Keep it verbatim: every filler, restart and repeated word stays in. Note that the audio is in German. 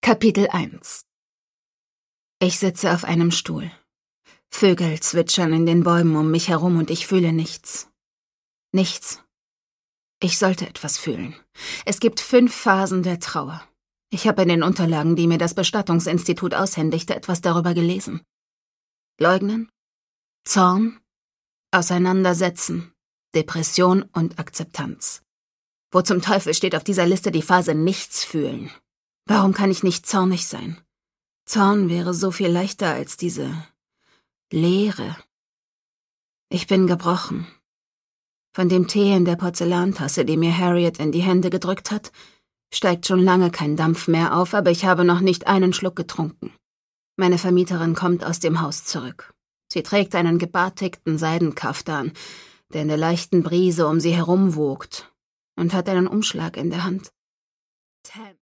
Kapitel eins. Ich sitze auf einem Stuhl. Vögel zwitschern in den Bäumen um mich herum und ich fühle nichts. Nichts. Ich sollte etwas fühlen. Es gibt fünf Phasen der Trauer. Ich habe in den Unterlagen, die mir das Bestattungsinstitut aushändigte, etwas darüber gelesen. Leugnen, Zorn, Auseinandersetzen, Depression und Akzeptanz. Wo zum Teufel steht auf dieser Liste die Phase Nichts fühlen? Warum kann ich nicht zornig sein? Zorn wäre so viel leichter als diese Leere. Ich bin gebrochen. Von dem Tee in der Porzellantasse, die mir Harriet in die Hände gedrückt hat, steigt schon lange kein Dampf mehr auf, aber ich habe noch nicht einen Schluck getrunken. Meine Vermieterin kommt aus dem Haus zurück. Sie trägt einen gebartigten Seidenkaftan, der in der leichten Brise um sie herum wogt, und hat einen Umschlag in der Hand. Tam.